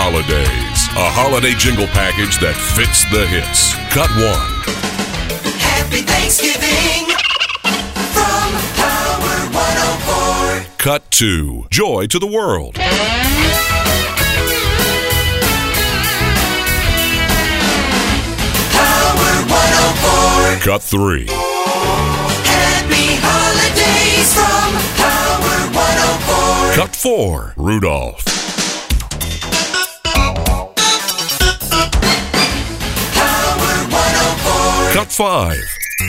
Holidays, a holiday jingle package that fits the hits. Cut 1. Happy Thanksgiving from Power 104. Cut 2. Joy to the world. Power 104. Cut 3. Happy Holidays from Power 104. Cut 4. Rudolph. Power 104. Cut 5.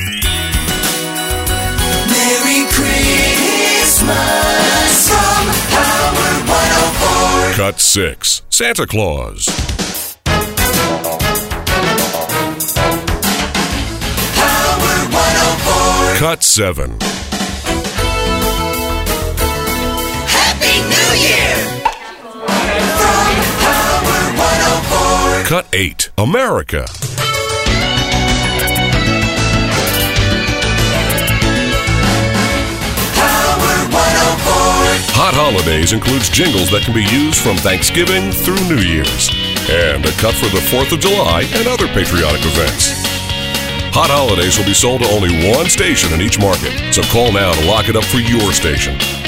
Merry Christmas from Power 104. Cut 6. Santa Claus. Power 104. Cut 7. Happy New Year from Power 104. Cut 8. America. Power 104. Hot Holidays includes jingles that can be used from Thanksgiving through New Year's, and a cut for the 4th of July and other patriotic events. Hot Holidays will be sold to only one station in each market, so call now to lock it up for your station.